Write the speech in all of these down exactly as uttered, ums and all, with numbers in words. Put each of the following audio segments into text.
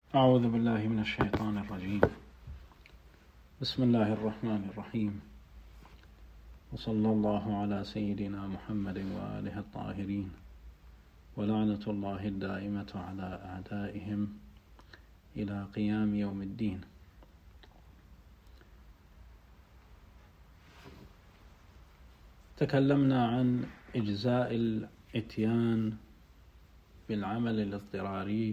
أعوذ بالله من الشيطان الرجيم. بسم الله الرحمن الرحيم، وصلى الله على سيدنا محمد وآله الطاهرين، ولعنة الله الدائمة على أعدائهم إلى قيام يوم الدين. تكلمنا عن إجزاء الإتيان بالعمل الاضطراري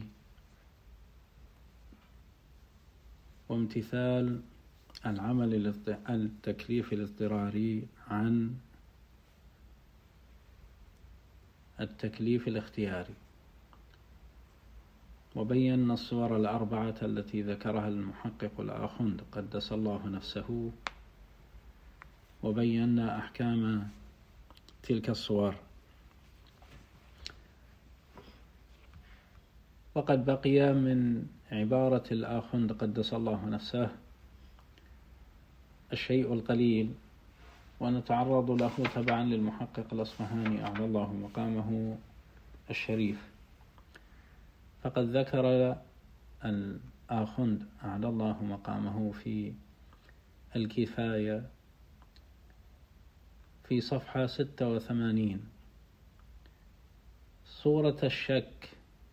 وامتثال العمل التكليف الاضطراري عن التكليف الاختياري، وبينا الصور الأربعة التي ذكرها المحقق الآخوند قدس الله نفسه، وبينا أحكام تلك الصور. وقد بقي من عبارة الآخوند قدس الله نفسه الشيء القليل، ونتعرض له تبعا للمحقق الأصفهاني أعلى الله مقامه الشريف. فقد ذكر الآخوند أعلى الله مقامه في الكفاية في صفحة ستة وثمانين صورة الشك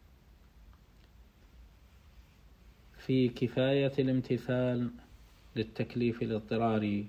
في كفاية الامتثال للتكليف الاضطراري،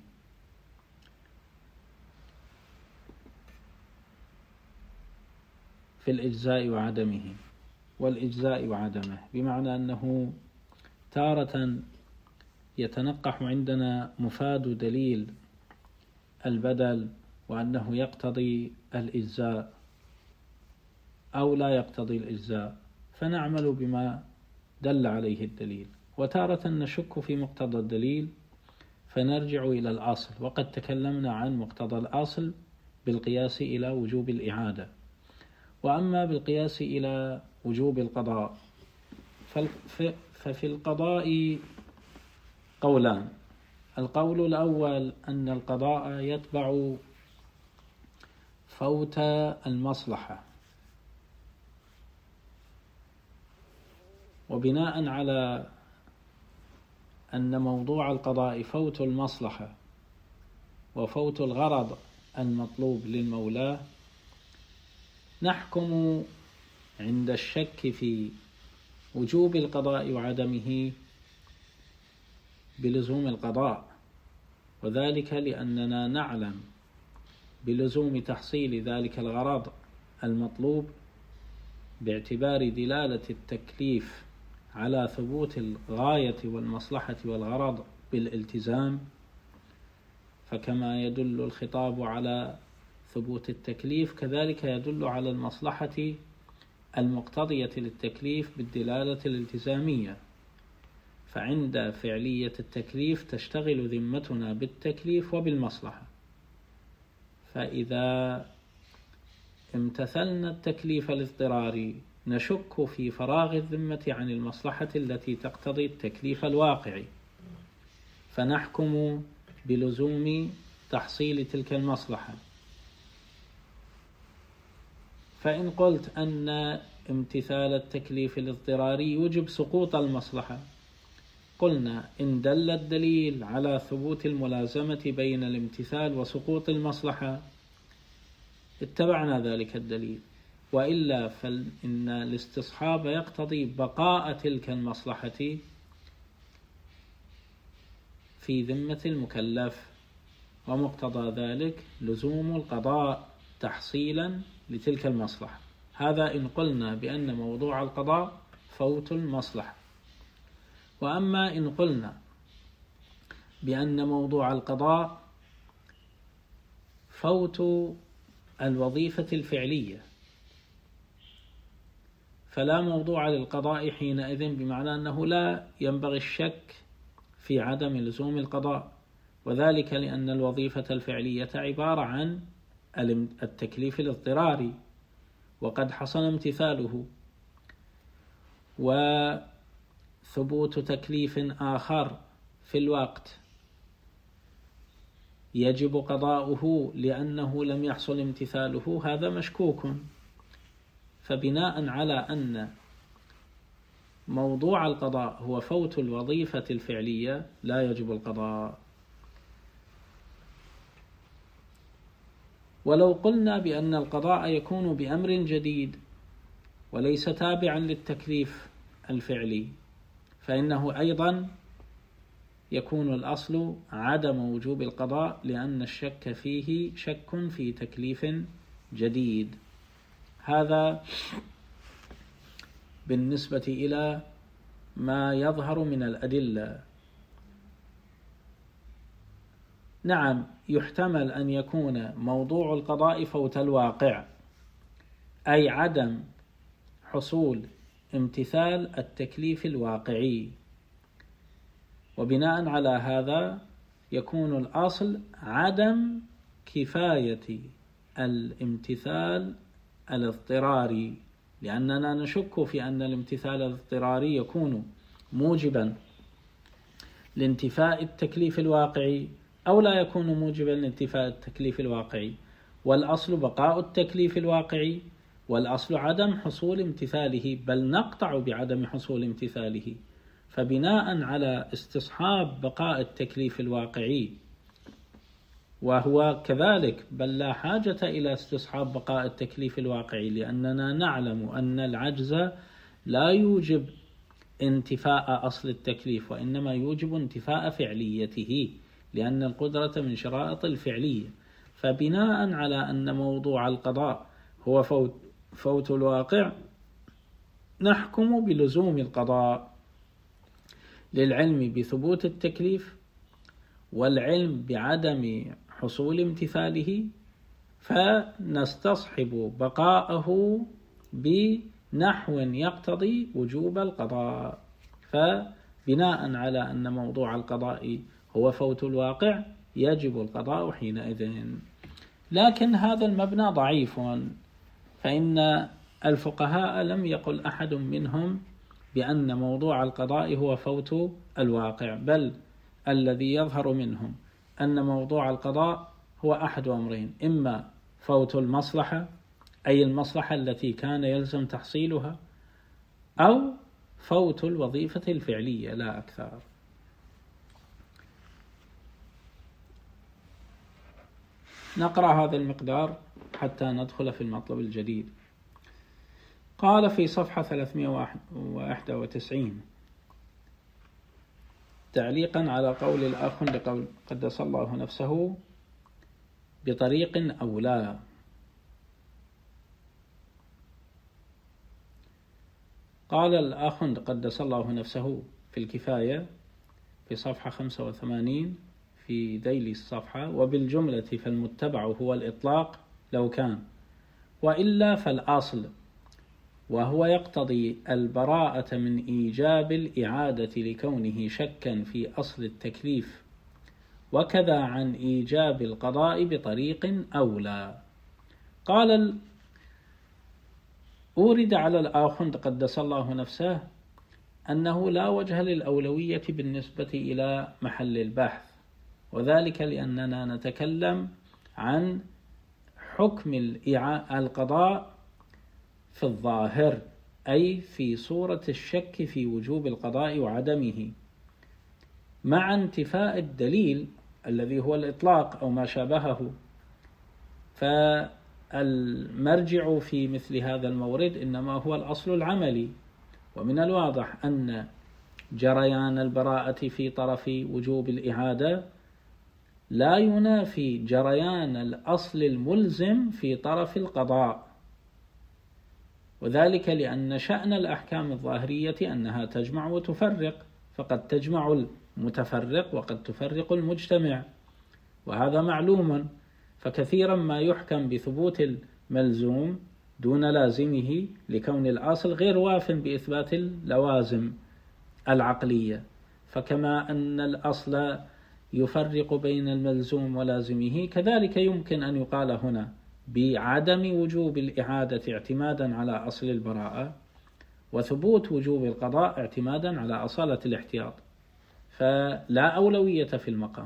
في الإجزاء وعدمه. والإجزاء وعدمه بمعنى أنه تارة يتنقح عندنا مفاد دليل البدل وأنه يقتضي الإجزاء أو لا يقتضي الإجزاء، فنعمل بما دل عليه الدليل، وتارة نشك في مقتضى الدليل فنرجع إلى الأصل. وقد تكلمنا عن مقتضى الأصل بالقياس إلى وجوب الإعادة. وأما بالقياس إلى وجوب القضاء ففي القضاء قولان. القول الأول أن القضاء يتبع فوت المصلحة، وبناء على أن موضوع القضاء فوت المصلحة وفوت الغرض المطلوب للمولى، نحكم عند الشك في وجوب القضاء وعدمه بلزوم القضاء، وذلك لأننا نعلم بلزوم تحصيل ذلك الغرض المطلوب باعتبار دلالة التكليف على ثبوت الغاية والمصلحة والغرض بالالتزام. فكما يدل الخطاب على ثبوت التكليف كذلك يدل على المصلحة المقتضية للتكليف بالدلالة الالتزامية. فعند فعلية التكليف تشتغل ذمتنا بالتكليف وبالمصلحة، فإذا امتثلنا التكليف الاضطراري نشك في فراغ الذمة عن المصلحة التي تقتضي التكليف الواقعي، فنحكم بلزوم تحصيل تلك المصلحة. فإن قلت أن امتثال التكليف الاضطراري يوجب سقوط المصلحة، قلنا إن دل الدليل على ثبوت الملازمة بين الامتثال وسقوط المصلحة اتبعنا ذلك الدليل، وإلا فإن الاستصحاب يقتضي بقاء تلك المصلحة في ذمة المكلف، ومقتضى ذلك لزوم القضاء تحصيلا لتلك المصلحة. هذا إن قلنا بأن موضوع القضاء فوت المصلحة. وأما إن قلنا بأن موضوع القضاء فوت الوظيفة الفعلية، فلا موضوع للقضاء حينئذ، بمعنى أنه لا ينبغي الشك في عدم لزوم القضاء، وذلك لأن الوظيفة الفعلية عبارة عن التكليف الاضطراري وقد حصل امتثاله، وثبوت تكليف آخر في الوقت يجب قضاؤه لأنه لم يحصل امتثاله، هذا مشكوك. فبناء على أن موضوع القضاء هو فوت الوظيفة الفعلية لا يجب القضاء. ولو قلنا بأن القضاء يكون بأمر جديد وليس تابعا للتكليف الفعلي، فإنه أيضا يكون الأصل عدم وجوب القضاء، لأن الشك فيه شك في تكليف جديد. هذا بالنسبة إلى ما يظهر من الأدلة. نعم، يحتمل أن يكون موضوع القضاء فوت الواقع، أي عدم حصول امتثال التكليف الواقعي، وبناء على هذا يكون الأصل عدم كفاية الامتثال الاضطراري، لأننا نشك في أن الامتثال الاضطراري يكون موجبا لانتفاء التكليف الواقعي أو لا يكون موجبا لانتفاء التكليف الواقعي، والأصل بقاء التكليف الواقعي، والأصل عدم حصول امتثاله، بل نقطع بعدم حصول امتثاله. فبناء على استصحاب بقاء التكليف الواقعي، وهو كذلك بل لا حاجة إلى استصحاب بقاء التكليف الواقعي، لأننا نعلم أن العجز لا يوجب انتفاء أصل التكليف، وإنما يوجب انتفاء فعليته، لأن القدرة من شرائط الفعلية. فبناء على أن موضوع القضاء هو فوت, فوت الواقع، نحكم بلزوم القضاء للعلم بثبوت التكليف والعلم بعدم حصول امتثاله، فنستصحب بقاءه بنحو يقتضي وجوب القضاء. فبناء على أن موضوع القضاء هو فوت الواقع يجب القضاء حينئذ. لكن هذا المبنى ضعيف، فإن الفقهاء لم يقل أحد منهم بأن موضوع القضاء هو فوت الواقع، بل الذي يظهر منهم أن موضوع القضاء هو أحد أمرين: إما فوت المصلحة، أي المصلحة التي كان يلزم تحصيلها، أو فوت الوظيفة الفعلية لا أكثر. نقرأ هذا المقدار حتى ندخل في المطلب الجديد. قال في صفحة ثلاثمائة وواحد وتسعين تعليقا على قول الآخر لقول قدس الله نفسه بطريق أو لا: قال الآخر قدس الله نفسه في الكفاية في صفحة خمسة وثمانين في ذيل الصفحة: وبالجملة فالمتبع هو الإطلاق لو كان، وإلا فالأصل، وهو يقتضي البراءة من إيجاب الإعادة لكونه شكا في أصل التكليف، وكذا عن إيجاب القضاء بطريق أولى. قال أورد على الآخند قدس الله نفسه أنه لا وجه للأولوية بالنسبة إلى محل البحث، وذلك لأننا نتكلم عن حكم القضاء في الظاهر، أي في صورة الشك في وجوب القضاء وعدمه، مع انتفاء الدليل الذي هو الإطلاق أو ما شابهه. فالمرجع في مثل هذا المورد إنما هو الأصل العملي، ومن الواضح أن جريان البراءة في طرف وجوب الإعادة لا ينافي جريان الأصل الملزم في طرف القضاء، وذلك لأن شأن الأحكام الظاهرية أنها تجمع وتفرق، فقد تجمع المتفرق وقد تفرق المجتمع، وهذا معلوم. فكثيرا ما يحكم بثبوت الملزوم دون لازمه لكون الأصل غير واف بإثبات اللوازم العقلية. فكما أن الأصل يفرق بين الملزوم ولازمه، كذلك يمكن أن يقال هنا بعدم وجوب الإعادة اعتمادا على أصل البراءة، وثبوت وجوب القضاء اعتمادا على أصالة الاحتياط، فلا أولوية في المقام.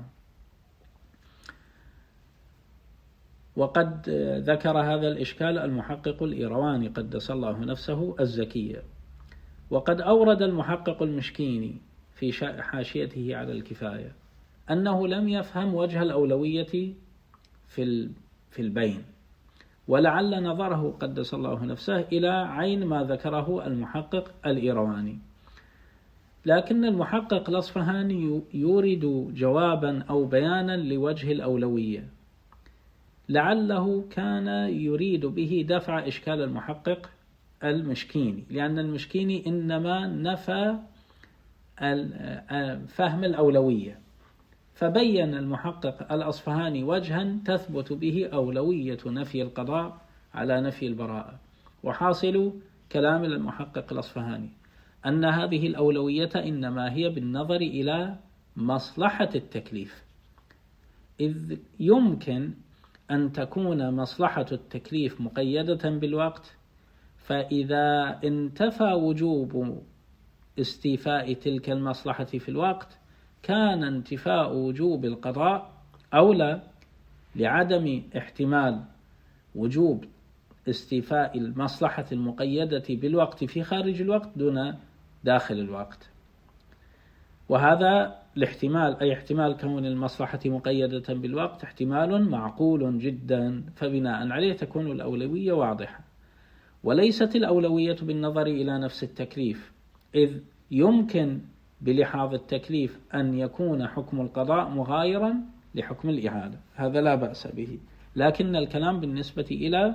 وقد ذكر هذا الإشكال المحقق الإيرواني قدس الله نفسه الزكية، وقد أورد المحقق المشكيني في حاشيته على الكفاية أنه لم يفهم وجه الأولوية في في البين، ولعل نظره قدس الله نفسه إلى عين ما ذكره المحقق الإيرواني. لكن المحقق الأصفهاني يورد جوابا أو بيانا لوجه الأولوية، لعله كان يريد به دفع إشكال المحقق المشكيني، لأن المشكيني إنما نفى فهم الأولوية، فبين المحقق الأصفهاني وجها تثبت به أولوية نفي القضاء على نفي البراءة. وحاصل كلام المحقق الأصفهاني أن هذه الأولوية إنما هي بالنظر إلى مصلحة التكليف، إذ يمكن أن تكون مصلحة التكليف مقيدة بالوقت، فإذا انتفى وجوب استيفاء تلك المصلحة في الوقت كان انتفاء وجوب القضاء أولى لعدم احتمال وجوب استيفاء المصلحة المقيدة بالوقت في خارج الوقت دون داخل الوقت. وهذا الاحتمال، أي احتمال كون المصلحة مقيدة بالوقت، احتمال معقول جدا، فبناء عليه تكون الأولوية واضحة. وليست الأولوية بالنظر إلى نفس التكليف، إذ يمكن بلحاظ التكليف أن يكون حكم القضاء مغايرا لحكم الإعادة، هذا لا بأس به، لكن الكلام بالنسبة إلى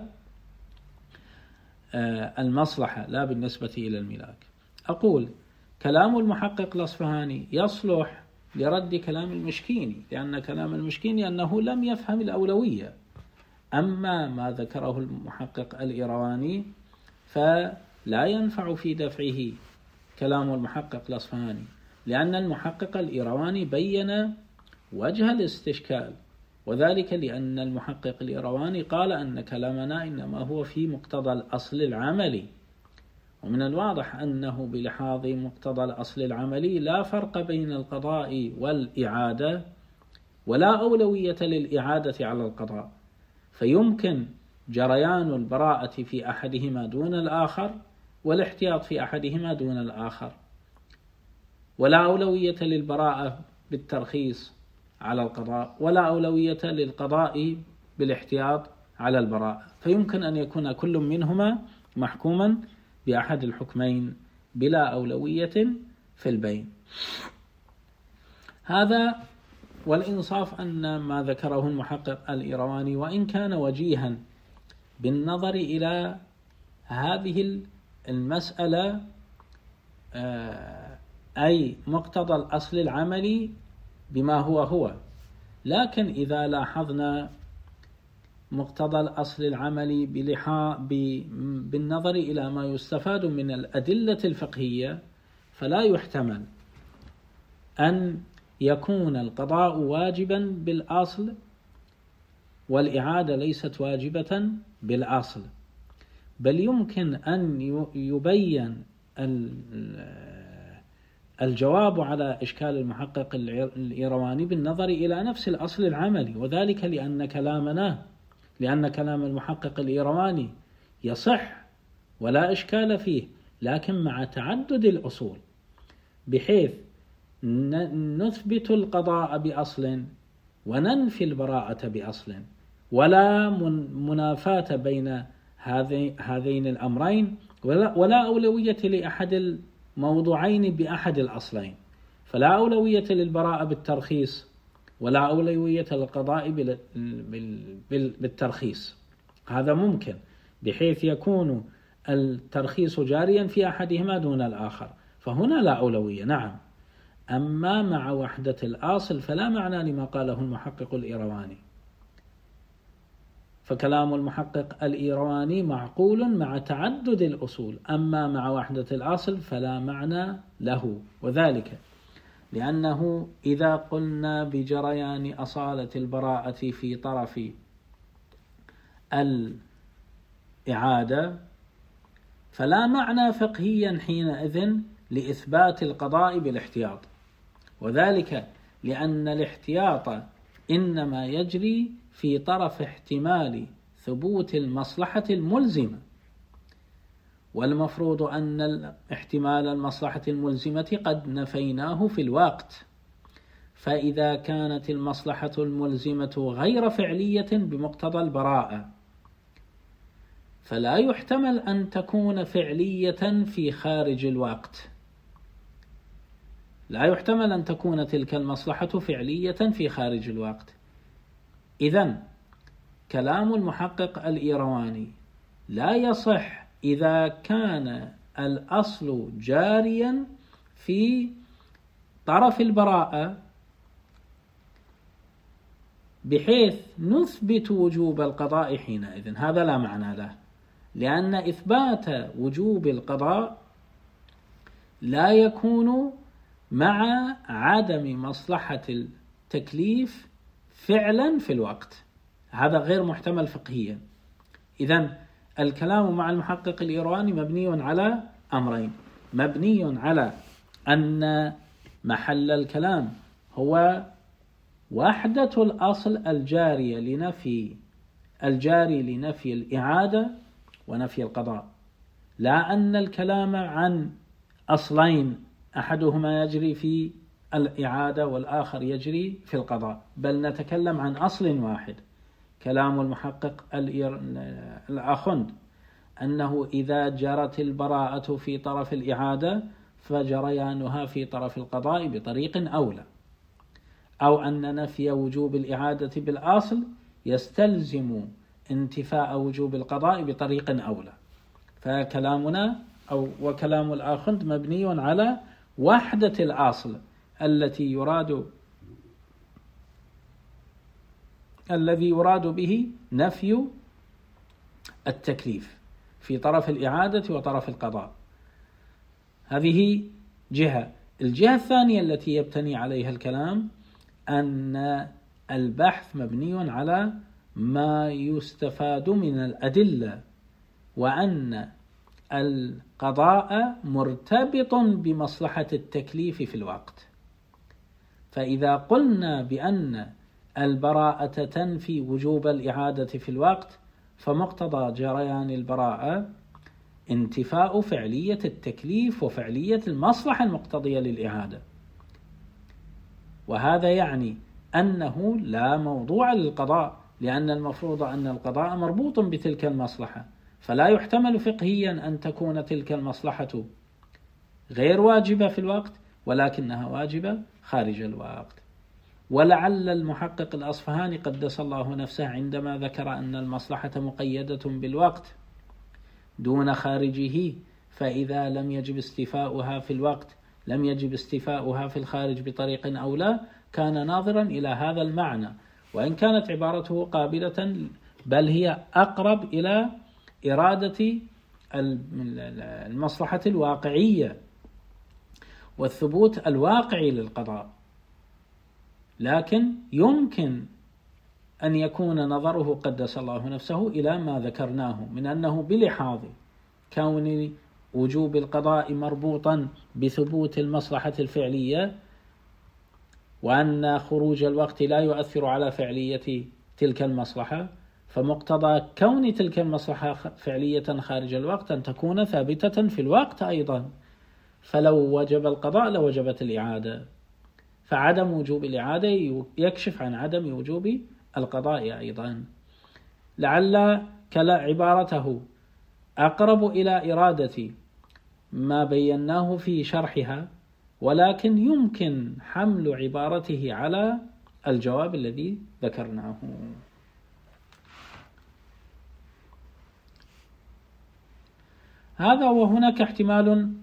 المصلحة لا بالنسبة إلى الملاك. أقول كلام المحقق الأصفهاني يصلح لرد كلام المشكيني، لأن كلام المشكيني أنه لم يفهم الأولوية. أما ما ذكره المحقق الإيرواني فلا ينفع في دفعه كلام المحقق الأصفهاني، لأن المحقق الإيرواني بين وجه الاستشكال، وذلك لأن المحقق الإيرواني قال أن كلامنا إنما هو في مقتضى الأصل العملي، ومن الواضح أنه بلحاظ مقتضى الأصل العملي لا فرق بين القضاء والإعادة، ولا أولوية للإعادة على القضاء، فيمكن جريان البراءة في أحدهما دون الآخر، والاحتياط في أحدهما دون الآخر، ولا أولوية للبراءة بالترخيص على القضاء، ولا أولوية للقضاء بالاحتياط على البراءة، فيمكن أن يكون كل منهما محكوما بأحد الحكمين بلا أولوية في البين. هذا والإنصاف أن ما ذكره المحقق الإيرواني وإن كان وجيها بالنظر إلى هذه المسألة، أي مقتضى الأصل العملي بما هو هو، لكن إذا لاحظنا مقتضى الأصل العملي بالنظر إلى ما يستفاد من الأدلة الفقهية، فلا يحتمل أن يكون القضاء واجبا بالأصل والإعادة ليست واجبة بالأصل، بل يمكن أن يبين الجواب على إشكال المحقق الإيرواني بالنظر إلى نفس الأصل العملي، وذلك لأن كلامنا لأن كلام المحقق الإيرواني يصح ولا إشكال فيه، لكن مع تعدد الأصول، بحيث نثبت القضاء بأصل وننفي البراءة بأصل، ولا منافاة بين هذين الأمرين، ولا أولوية لأحد الموضوعين بأحد الأصلين، فلا أولوية للبراءة بالترخيص ولا أولوية للقضاء بالترخيص. هذا ممكن بحيث يكون الترخيص جاريا في أحدهما دون الآخر، فهنا لا أولوية، نعم. أما مع وحدة الأصل فلا معنى لما قاله المحقق الإيرواني، فكلام المحقق الإيرواني معقول مع تعدد الأصول، أما مع وحدة الأصل فلا معنى له، وذلك لأنه إذا قلنا بجريان أصالة البراءة في طرف الإعادة فلا معنى فقهيا حينئذ لإثبات القضاء بالاحتياط، وذلك لأن الاحتياط إنما يجري في طرف احتمال ثبوت المصلحة الملزمة، والمفروض أن احتمال المصلحة الملزمة قد نفيناه في الوقت. فإذا كانت المصلحة الملزمة غير فعلية بمقتضى البراءة، فلا يحتمل أن تكون فعلية في خارج الوقت، لا يحتمل أن تكون تلك المصلحة فعلية في خارج الوقت. إذن كلام المحقق الإيرواني لا يصح إذا كان الأصل جاريا في طرف البراءة بحيث نثبت وجوب القضاء حينئذ، هذا لا معنى له، لأن إثبات وجوب القضاء لا يكون مع عدم مصلحة التكليف فعلا في الوقت، هذا غير محتمل فقهيا. إذن الكلام مع المحقق الإيرواني مبني على أمرين: مبني على أن محل الكلام هو وحدة الأصل الجارية لنفي الجاري لنفي الإعادة ونفي القضاء، لا أن الكلام عن أصلين أحدهما يجري في الإعادة والآخر يجري في القضاء، بل نتكلم عن أصل واحد. كلام المحقق الآخند أنه إذا جرت البراءة في طرف الإعادة فجريانها في طرف القضاء بطريق أولى، أو أن نفي وجوب الإعادة بالأصل يستلزم انتفاء وجوب القضاء بطريق أولى. فكلامنا أو وكلام الآخند مبني على وحدة الأصل التي يراد الذي يراد به نفي التكليف في طرف الإعادة وطرف القضاء. هذه جهة. الجهة الثانية التي يبتني عليها الكلام أن البحث مبني على ما يستفاد من الأدلة، وأن القضاء مرتبط بمصلحة التكليف في الوقت. فإذا قلنا بأن البراءة تنفي وجوب الإعادة في الوقت، فمقتضى جريان البراءة انتفاء فعلية التكليف وفعلية المصلحة المقتضية للإعادة، وهذا يعني أنه لا موضوع للقضاء، لأن المفروض أن القضاء مربوط بتلك المصلحة، فلا يحتمل فقهيا أن تكون تلك المصلحة غير واجبة في الوقت ولكنها واجبة خارج الوقت. ولعل المحقق الأصفهاني قدس الله نفسه عندما ذكر أن المصلحة مقيدة بالوقت دون خارجه، فإذا لم يجب استيفاؤها في الوقت لم يجب استيفاؤها في الخارج بطريق أولى، كان ناظرا إلى هذا المعنى، وإن كانت عبارته قابلة بل هي أقرب إلى إرادة المصلحة الواقعية والثبوت الواقعي للقضاء. لكن يمكن أن يكون نظره قدس الله نفسه إلى ما ذكرناه من أنه بلحاظ كون وجوب القضاء مربوطا بثبوت المصلحة الفعلية، وأن خروج الوقت لا يؤثر على فعلية تلك المصلحة، فمقتضى كون تلك المصلحة فعلية خارج الوقت أن تكون ثابتة في الوقت أيضا، فلو وجب القضاء لوجبت الإعادة، فعدم وجوب الإعادة يكشف عن عدم وجوب القضاء أيضا. لعل كلا عبارته أقرب إلى إرادة ما بيناه في شرحها، ولكن يمكن حمل عبارته على الجواب الذي ذكرناه. هذا. وهناك احتمال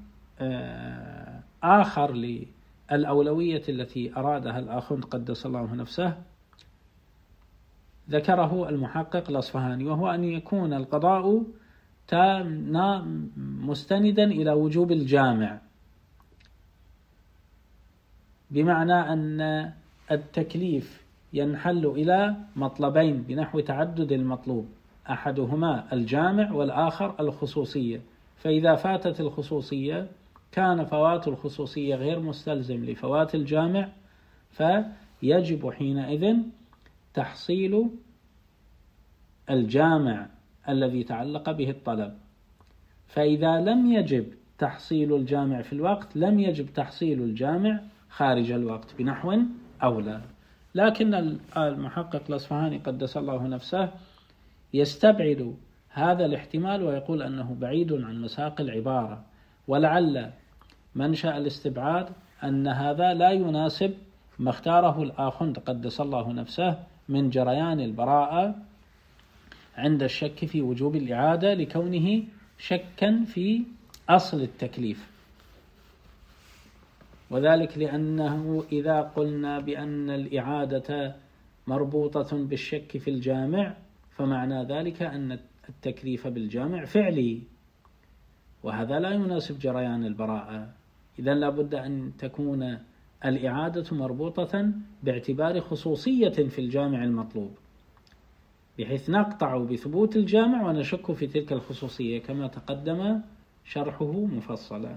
آخر للأولوية التي أرادها الآخند قدس الله نفسه، ذكره المحقق الأصفهاني، وهو أن يكون القضاء مستندا إلى وجوب الجامع، بمعنى أن التكليف ينحل إلى مطلبين بنحو تعدد المطلوب، أحدهما الجامع والآخر الخصوصية، فإذا فاتت الخصوصية كان فوات الخصوصية غير مستلزم لفوات الجامع، فيجب حينئذ تحصيل الجامع الذي تعلق به الطلب. فإذا لم يجب تحصيل الجامع في الوقت لم يجب تحصيل الجامع خارج الوقت بنحو أولى. لكن المحقق الأصفهاني قدس الله نفسه يستبعد هذا الاحتمال ويقول أنه بعيد عن مساق العبارة، ولعل منشأ الاستبعاد أن هذا لا يناسب ما اختاره الآخوند قدس الله نفسه من جريان البراءة عند الشك في وجوب الإعادة، لكونه شكا في أصل التكليف، وذلك لأنه إذا قلنا بأن الإعادة مربوطة بالشك في الجامع فمعنى ذلك أن التكليف بالجامع فعلي، وهذا لا يناسب جريان البراءة. إذن لابد أن تكون الإعادة مربوطة باعتبار خصوصية في الجامع المطلوب، بحيث نقطع بثبوت الجامع ونشك في تلك الخصوصية كما تقدم شرحه مفصلا.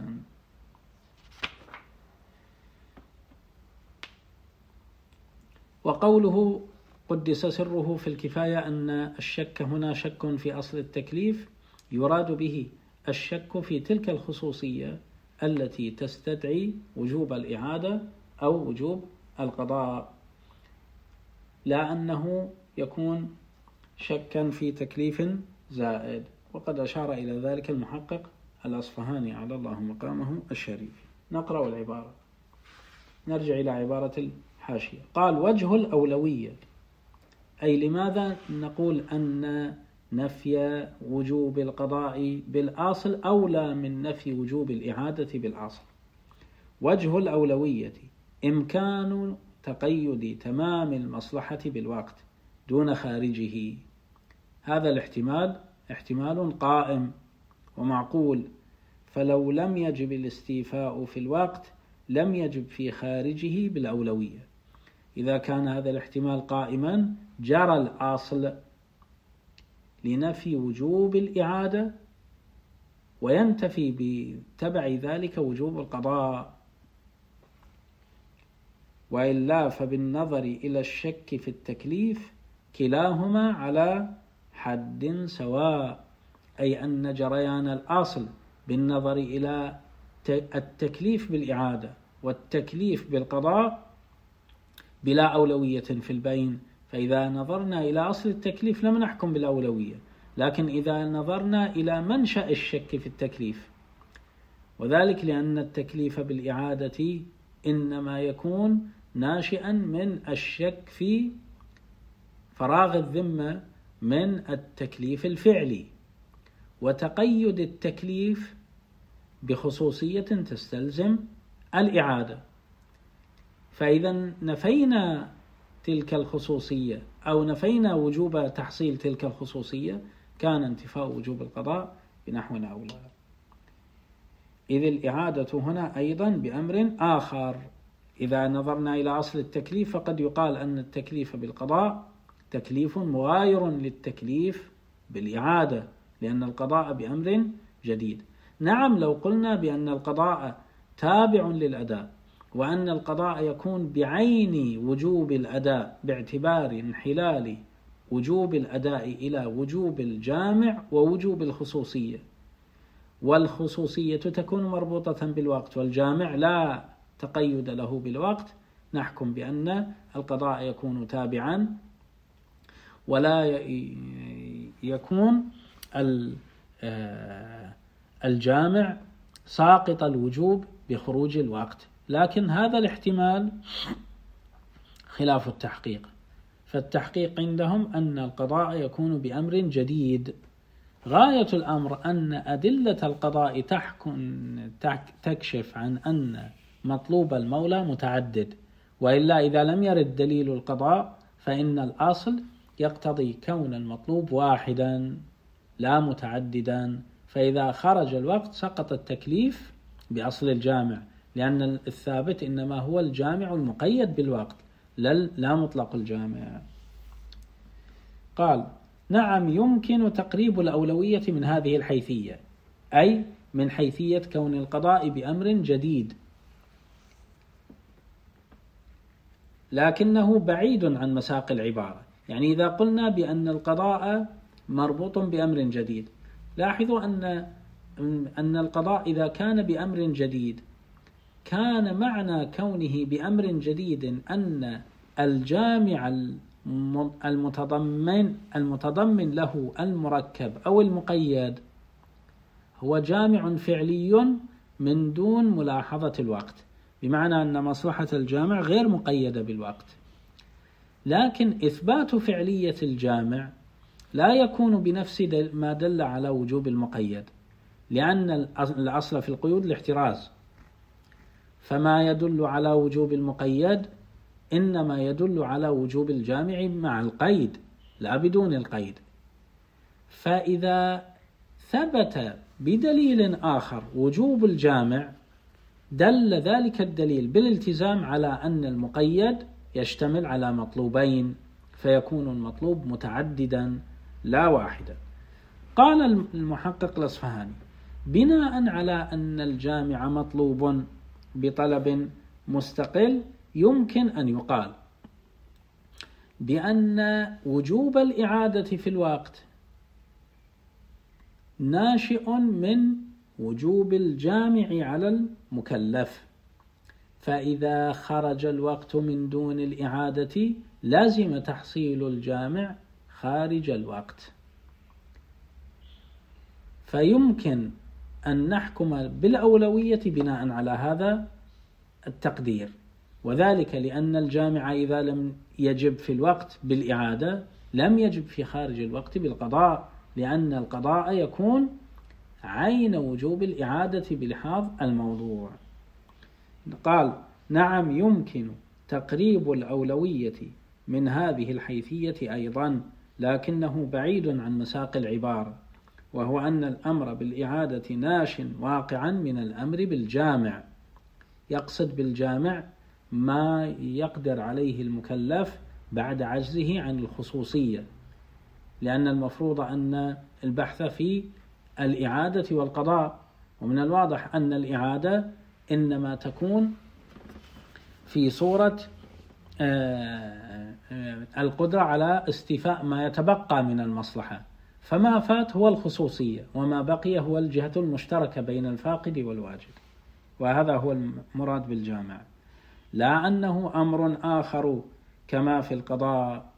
وقوله قدس سره في الكفاية أن الشك هنا شك في أصل التكليف، يراد به الشك في تلك الخصوصية التي تستدعي وجوب الإعادة أو وجوب القضاء، لا أنه يكون شكا في تكليف زائد. وقد أشار إلى ذلك المحقق الأصفهاني على الله مقامه الشريف. نقرأ العبارة، نرجع إلى عبارة الحاشية. قال: وجه الأولوية، أي لماذا نقول أن نفي وجوب القضاء بالأصل أولى من نفي وجوب الإعادة بالأصل؟ وجه الأولوية إمكان تقيد تمام المصلحة بالوقت دون خارجه. هذا الاحتمال احتمال قائم ومعقول، فلو لم يجب الاستيفاء في الوقت لم يجب في خارجه بالأولوية. إذا كان هذا الاحتمال قائما جرى الأصل لنفي وجوب الإعادة وينتفي بتبع ذلك وجوب القضاء، وإلا فبالنظر إلى الشك في التكليف كلاهما على حد سواء، أي أن جريان الأصل بالنظر إلى التكليف بالإعادة والتكليف بالقضاء بلا أولوية في البين. فإذا نظرنا إلى أصل التكليف لم نحكم بالأولوية، لكن إذا نظرنا إلى منشأ الشك في التكليف، وذلك لأن التكليف بالإعادة إنما يكون ناشئا من الشك في فراغ الذمة من التكليف الفعلي، وتقيد التكليف بخصوصية تستلزم الإعادة. فإذا نفينا تلك الخصوصية أو نفينا وجوب تحصيل تلك الخصوصية كان انتفاء وجوب القضاء بنحو أولى. إذ الإعادة هنا أيضا بأمر آخر. إذا نظرنا إلى أصل التكليف فقد يقال أن التكليف بالقضاء تكليف مغاير للتكليف بالإعادة، لأن القضاء بأمر جديد. نعم، لو قلنا بأن القضاء تابع للأداء، وأن القضاء يكون بعين وجوب الأداء باعتبار انحلال وجوب الأداء إلى وجوب الجامع ووجوب الخصوصية، والخصوصية تكون مربوطة بالوقت والجامع لا تقيد له بالوقت، نحكم بأن القضاء يكون تابعا ولا يكون الجامع ساقط الوجوب بخروج الوقت. لكن هذا الاحتمال خلاف التحقيق، فالتحقيق عندهم أن القضاء يكون بأمر جديد. غاية الأمر أن أدلة القضاء تحكم تكشف عن أن مطلوب المولى متعدد، وإلا إذا لم يرد دليل القضاء فإن الأصل يقتضي كون المطلوب واحدا لا متعددا، فإذا خرج الوقت سقط التكليف بأصل الجامع، لأن الثابت إنما هو الجامع المقيد بالوقت لا مطلق الجامع. قال: نعم، يمكن تقريب الأولوية من هذه الحيثية، أي من حيثية كون القضاء بأمر جديد، لكنه بعيد عن مساق العبارة. يعني إذا قلنا بأن القضاء مربوط بأمر جديد، لاحظوا أن أن القضاء إذا كان بأمر جديد كان معنى كونه بأمر جديد أن الجامع المتضمن المتضمن له المركب أو المقيد هو جامع فعلي من دون ملاحظة الوقت، بمعنى أن مصلحة الجامع غير مقيدة بالوقت. لكن إثبات فعلية الجامع لا يكون بنفس ما دل على وجوب المقيد، لأن الأصل في القيود الاحتراز، فما يدل على وجوب المقيد إنما يدل على وجوب الجامع مع القيد لا بدون القيد. فإذا ثبت بدليل آخر وجوب الجامع دل ذلك الدليل بالالتزام على أن المقيد يشتمل على مطلوبين، فيكون المطلوب متعددا لا واحدا. قال المحقق الأصفهاني: بناء على أن الجامع مطلوب بطلب مستقل يمكن أن يقال بأن وجوب الإعادة في الوقت ناشئ من وجوب الجامع على المكلف، فإذا خرج الوقت من دون الإعادة لازم تحصيل الجامع خارج الوقت. فيمكن أن نحكم بالأولوية بناء على هذا التقدير، وذلك لأن الجامع إذا لم يجب في الوقت بالإعادة لم يجب في خارج الوقت بالقضاء، لأن القضاء يكون عين وجوب الإعادة بلحاظ الموضوع. قال: نعم يمكن تقريب الأولوية من هذه الحيثية أيضا، لكنه بعيد عن مساق العبارة، وهو أن الأمر بالإعادة ناش واقعا من الأمر بالجامع. يقصد بالجامع ما يقدر عليه المكلف بعد عجزه عن الخصوصية، لأن المفروض أن البحث في الإعادة والقضاء، ومن الواضح أن الإعادة إنما تكون في صورة القدرة على استيفاء ما يتبقى من المصلحة، فما فات هو الخصوصية، وما بقي هو الجهة المشتركة بين الفاقد والواجد، وهذا هو المراد بالجامع، لا أنه أمر آخر كما في القضاء.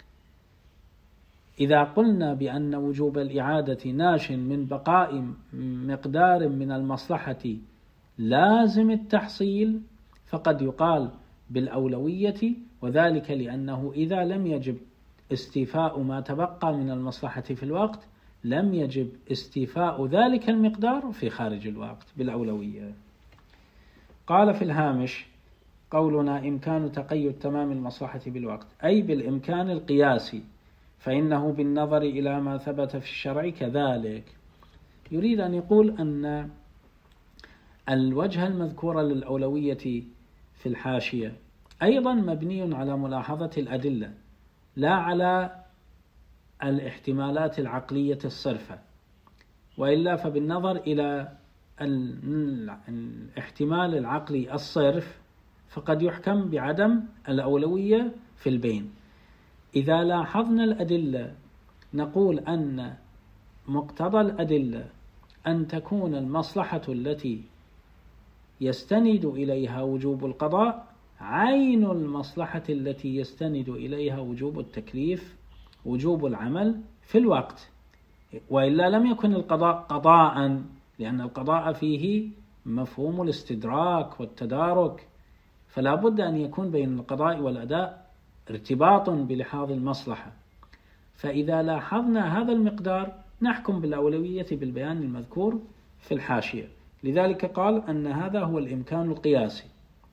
إذا قلنا بأن وجوب الإعادة ناش من بقاء مقدار من المصلحة لازم التحصيل فقد يقال بالأولوية، وذلك لأنه إذا لم يجب استيفاء ما تبقى من المصلحة في الوقت لم يجب استيفاء ذلك المقدار في خارج الوقت بالأولوية. قال في الهامش: قولنا إمكان تقيد تمام المصلحة بالوقت أي بالإمكان القياسي، فإنه بالنظر إلى ما ثبت في الشرع كذلك. يريد أن يقول أن الوجه المذكور للأولوية في الحاشية أيضا مبني على ملاحظة الأدلة لا على الاحتمالات العقلية الصرفة، وإلا فبالنظر إلى الاحتمال العقلي الصرف فقد يحكم بعدم الأولوية في البين. إذا لاحظنا الأدلة نقول أن مقتضى الأدلة أن تكون المصلحة التي يستند إليها وجوب القضاء عين المصلحة التي يستند إليها وجوب التكليف، وجوب العمل في الوقت، وإلا لم يكن القضاء قضاء، لأن القضاء فيه مفهوم الاستدراك والتدارك، فلا بد أن يكون بين القضاء والأداء ارتباط بلحاظ المصلحة. فإذا لاحظنا هذا المقدار نحكم بالأولوية بالبيان المذكور في الحاشية. لذلك قال أن هذا هو الإمكان القياسي،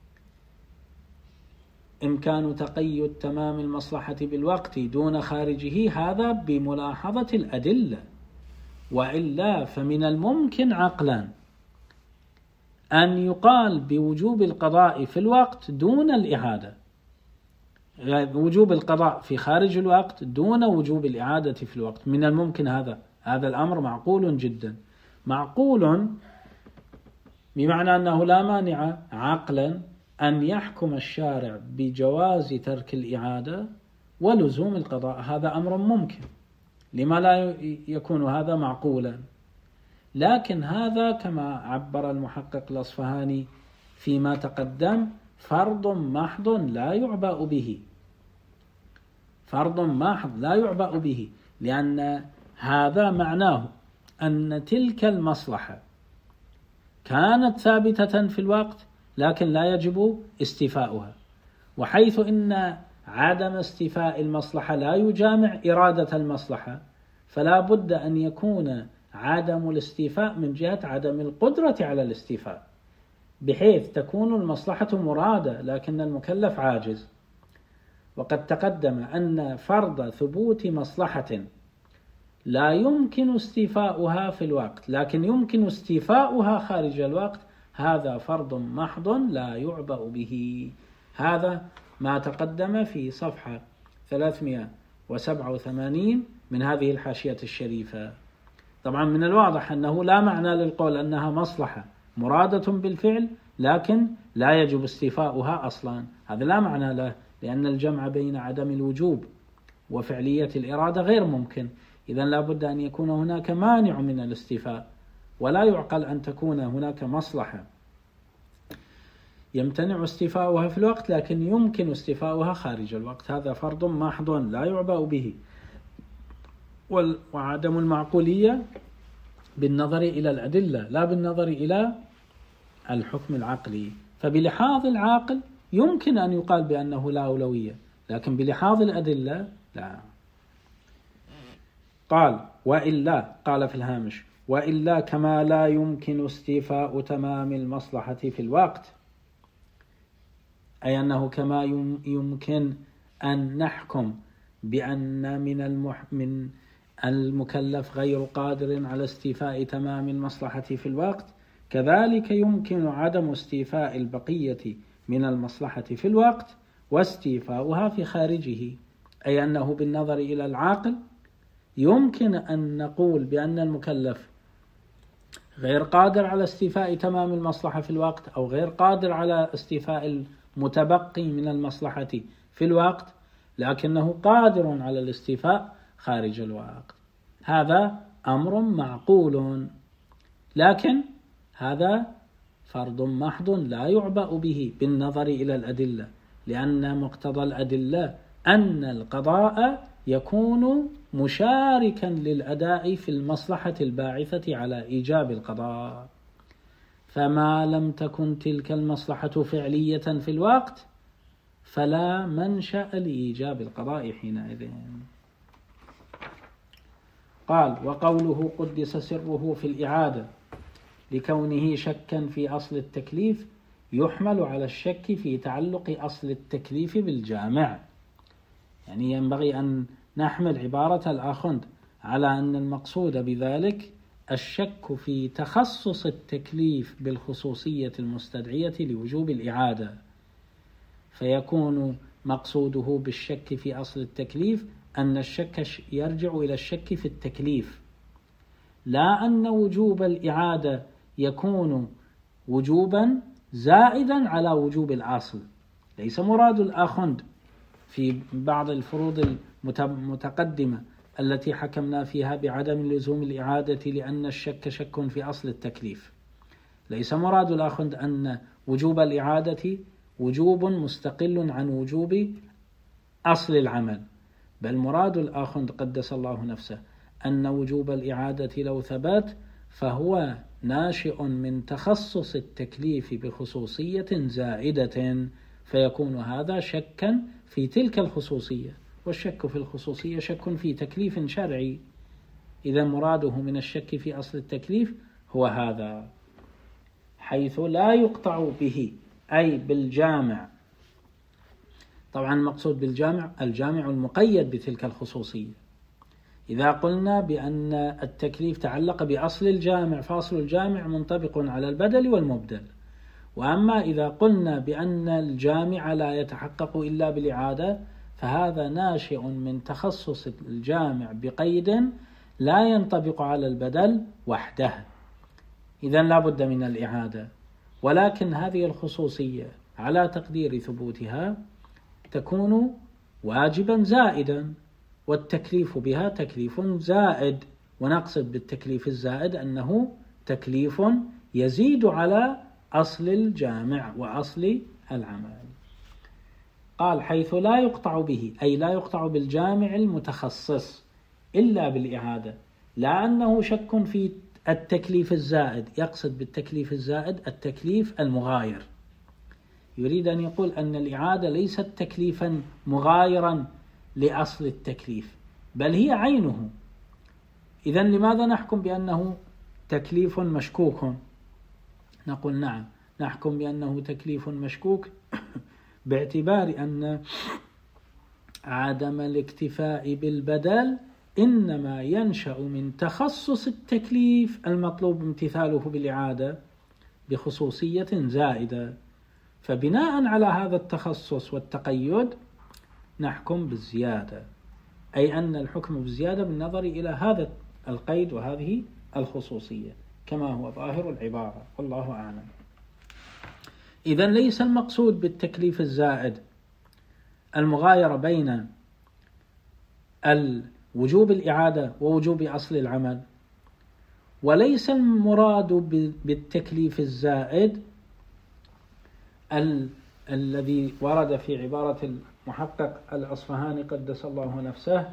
إمكان تقيد تمام المصلحة بالوقت دون خارجه، هذا بملاحظة الأدلة، وإلا فمن الممكن عقلا أن يقال بوجوب القضاء في الوقت دون الإعادة، وجوب القضاء في خارج الوقت دون وجوب الإعادة في الوقت. من الممكن هذا هذا الأمر معقول جدا، معقول بمعنى أنه لا مانع عقلا أن يحكم الشارع بجواز ترك الإعادة ولزوم القضاء، هذا أمر ممكن. لما لا يكون هذا معقولا؟ لكن هذا كما عبر المحقق الأصفهاني فيما تقدم فرض محض لا يعبأ به، فرض محض لا يعبأ به، لأن هذا معناه أن تلك المصلحة كانت ثابتة في الوقت لكن لا يجب استيفاؤها، وحيث إن عدم استيفاء المصلحة لا يجامع إرادة المصلحة، فلا بد أن يكون عدم الاستيفاء من جهة عدم القدرة على الاستيفاء، بحيث تكون المصلحة مرادة لكن المكلف عاجز. وقد تقدم أن فرض ثبوت مصلحة لا يمكن استيفاؤها في الوقت لكن يمكن استيفاؤها خارج الوقت، هذا فرض محض لا يعبأ به. هذا ما تقدم في صفحة ثلاثمائة وسبعة وثمانين من هذه الحاشية الشريفة. طبعا من الواضح أنه لا معنى للقول أنها مصلحة مرادة بالفعل لكن لا يجب استيفاؤها أصلا، هذا لا معنى له، لأن الجمع بين عدم الوجوب وفعلية الإرادة غير ممكن، إذن لا بد أن يكون هناك مانع من الاستيفاء، ولا يعقل أن تكون هناك مصلحة يمتنع استيفاؤها في الوقت لكن يمكن استيفاؤها خارج الوقت، هذا فرض محض لا يعبأ به. وعدم المعقولية بالنظر إلى الأدلة لا بالنظر إلى الحكم العقلي، فبلحاظ العاقل يمكن أن يقال بأنه لا أولوية، لكن بلحاظ الأدلة لا. قال وإلا، قال في الهامش وإلا كما لا يمكن استيفاء تمام المصلحة في الوقت، أي أنه كما يمكن أن نحكم بأن من, المح من المكلف غير قادر على استيفاء تمام المصلحة في الوقت، كذلك يمكن عدم استيفاء البقية من المصلحة في الوقت واستيفاؤها في خارجه، أي أنه بالنظر إلى العاقل يمكن أن نقول بأن المكلف غير قادر على استيفاء تمام المصلحة في الوقت أو غير قادر على استيفاء المتبقي من المصلحة في الوقت، لكنه قادر على الاستيفاء خارج الوقت. هذا أمر معقول، لكن هذا فرض محض لا يعبأ به بالنظر إلى الأدلة، لأن مقتضى الأدلة أن القضاء يكون مشاركا للأداء في المصلحة الباعثة على إيجاب القضاء، فما لم تكن تلك المصلحة فعلية في الوقت فلا منشأ لإيجاب القضاء حينئذ. قال وقوله قدس سره في الإعادة لكونه شكا في أصل التكليف يحمل على الشك في تعلق أصل التكليف بالجامع، يعني ينبغي أن نحمل عبارة الآخند على أن المقصود بذلك الشك في تخصص التكليف بالخصوصية المستدعية لوجوب الإعادة، فيكون مقصوده بالشك في أصل التكليف أن الشك يرجع إلى الشك في التكليف، لا أن وجوب الإعادة يكون وجوبا زائدا على وجوب الأصل. ليس مراد الآخند في بعض الفروض المتقدمة التي حكمنا فيها بعدم لزوم الإعادة لأن الشك شك في أصل التكليف، ليس مراد الآخند أن وجوب الإعادة وجوب مستقل عن وجوب أصل العمل، بل مراد الآخند قدس الله نفسه أن وجوب الإعادة لو ثبت فهو ناشئ من تخصص التكليف بخصوصية زائدة، فيكون هذا شكا في تلك الخصوصية، والشك في الخصوصية شك في تكليف شرعي، إذا مراده من الشك في أصل التكليف هو هذا، حيث لا يقطع به أي بالجامع. طبعا المقصود بالجامع الجامع المقيد بتلك الخصوصية. إذا قلنا بأن التكليف تعلق بأصل الجامع فأصل الجامع منطبق على البدل والمبدل، وأما إذا قلنا بأن الجامع لا يتحقق إلا بالإعادة فهذا ناشئ من تخصص الجامع بقيد لا ينطبق على البدل وحده، إذن لا بد من الإعادة، ولكن هذه الخصوصية على تقدير ثبوتها تكون واجبا زائدا، والتكليف بها تكليف زائد، ونقصد بالتكليف الزائد أنه تكليف يزيد على أصل الجامع وأصل العمل. قال حيث لا يقطع به، أي لا يقطع بالجامع المتخصص إلا بالإعادة، لا أنه شك في التكليف الزائد، يقصد بالتكليف الزائد التكليف المغاير. يريد أن يقول أن الإعادة ليست تكليفا مغايرا لأصل التكليف، بل هي عينه. إذن لماذا نحكم بأنه تكليف مشكوك؟ نقول نعم، نحكم بأنه تكليف مشكوك باعتبار أن عدم الاكتفاء بالبدل إنما ينشأ من تخصص التكليف المطلوب امتثاله بالإعادة بخصوصية زائدة، فبناء على هذا التخصص والتقيد نحكم بالزيادة، أي أن الحكم بالزيادة بالنظر إلى هذا القيد وهذه الخصوصية كما هو ظاهر العبارة، والله أعلم. إذن ليس المقصود بالتكليف الزائد المغايرة بين وجوب الإعادة ووجوب أصل العمل، وليس المراد بالتكليف الزائد ال الذي ورد في عبارة المحقق الأصفهاني قدس الله نفسه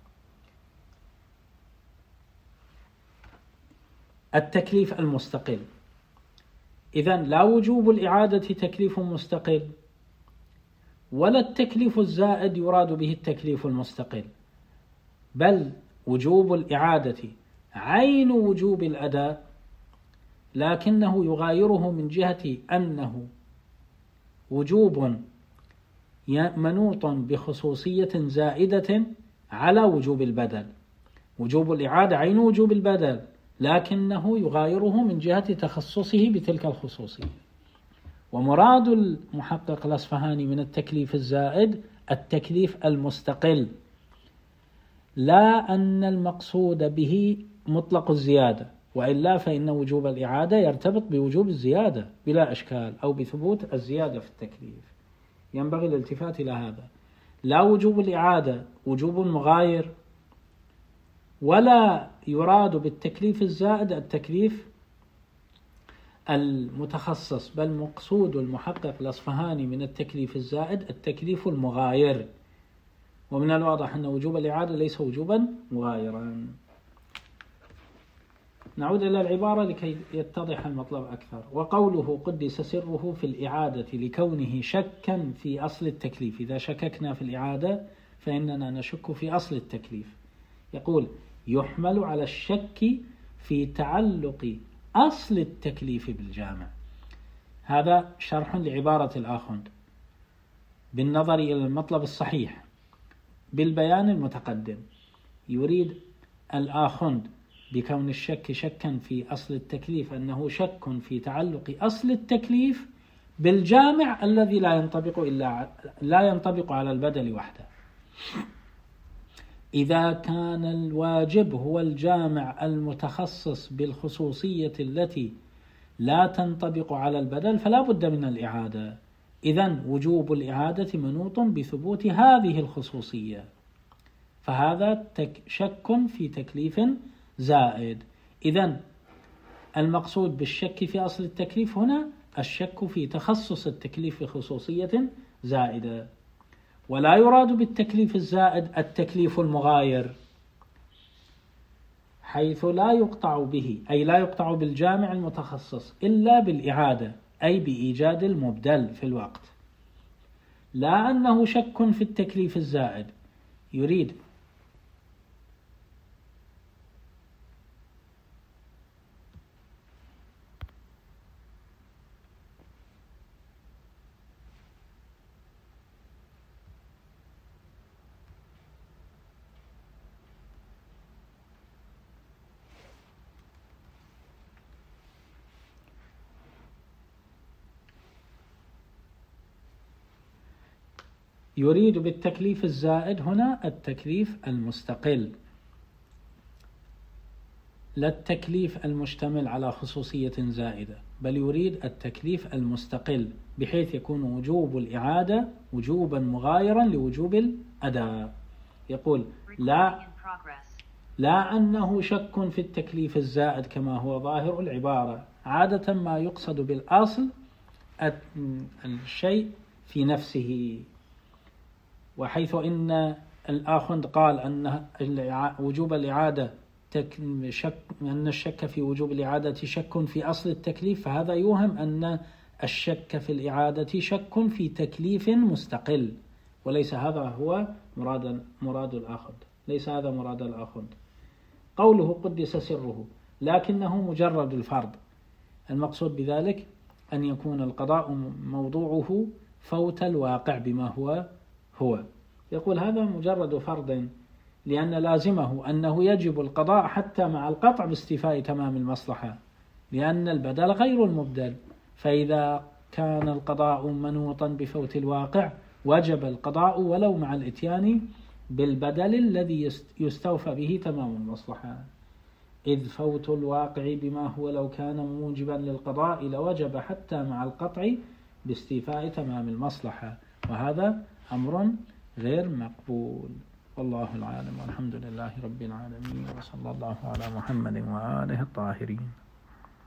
التكليف المستقل. إذن لا وجوب الإعادة تكليف مستقل، ولا التكليف الزائد يراد به التكليف المستقل، بل وجوب الإعادة عين وجوب الأداء، لكنه يغايره من جهة أنه وجوب منوط بخصوصية زائدة على وجوب البدل. وجوب الإعادة عين وجوب البدل، لكنه يغايره من جهة تخصصه بتلك الخصوصية. ومراد المحقق الأصفهاني من التكليف الزائد التكليف المستقل، لا أن المقصود به مطلق الزيادة، وإلا فإن وجوب الإعادة يرتبط بوجوب الزيادة بلا إشكال، أو بثبوت الزيادة في التكليف. ينبغي الالتفات إلى هذا، لا وجوب الإعادة وجوب مغاير، ولا يراد بالتكليف الزائد التكليف المتخصص، بل مقصود المحقق الأصفهاني من التكليف الزائد التكليف المغاير. ومن الواضح أن وجوب الإعادة ليس وجوبا مغايرا. نعود إلى العبارة لكي يتضح المطلب أكثر. وقوله قدس سره في الإعادة لكونه شكا في أصل التكليف، إذا شككنا في الإعادة فإننا نشك في أصل التكليف. يقول يحمل على الشك في تعلق أصل التكليف بالجامع. هذا شرح لعبارة الآخوند بالنظر إلى المطلب الصحيح بالبيان المتقدم. يريد الآخوند بكون الشك شكا في أصل التكليف أنه شك في تعلق أصل التكليف بالجامع الذي لا ينطبق إلا لا ينطبق على البدل وحده. إذا كان الواجب هو الجامع المتخصص بالخصوصية التي لا تنطبق على البدل فلا بد من الإعادة. إذن وجوب الإعادة منوط بثبوت هذه الخصوصية، فهذا شك في تكليف زائد. إذن المقصود بالشك في أصل التكليف هنا الشك في تخصص التكليف بخصوصية زائدة، ولا يراد بالتكليف الزائد التكليف المغاير، حيث لا يقطع به، أي لا يقطع بالجامع المتخصص إلا بالإعادة، أي بإيجاد المبدل في الوقت، لا أنه شك في التكليف الزائد. يريد يريد بالتكليف الزائد هنا التكليف المستقل، لا التكليف المشتمل على خصوصية زائدة، بل يريد التكليف المستقل بحيث يكون وجوب الإعادة وجوبا مغايرا لوجوب الأداء. يقول لا لا أنه شك في التكليف الزائد كما هو ظاهر العبارة. عادة ما يقصد بالأصل الشيء في نفسه، وحيث إن الآخوند قال أن وجوب الإعادة شك أن الشك في وجوب الإعادة شك في أصل التكليف، فهذا يوهم أن الشك في الإعادة شك في تكليف مستقل، وليس هذا هو مراد مراد الآخوند، ليس هذا مراد الآخوند. قوله قدس سره لكنه مجرد الفرض، المقصود بذلك أن يكون القضاء موضوعه فوت الواقع بما هو هو. يقول هذا مجرد فرض، لأن لازمه أنه يجب القضاء حتى مع القطع باستيفاء تمام المصلحة، لأن البدل غير المبدل، فإذا كان القضاء منوطا بفوت الواقع وجب القضاء ولو مع الإتيان بالبدل الذي يستوفى به تمام المصلحة، إذ فوت الواقع بما هو لو كان موجبا للقضاء لوجب حتى مع القطع باستيفاء تمام المصلحة، وهذا أمر غير مقبول. والله العالم، والحمد لله رب العالمين، وصلى الله على محمد وآله الطاهرين.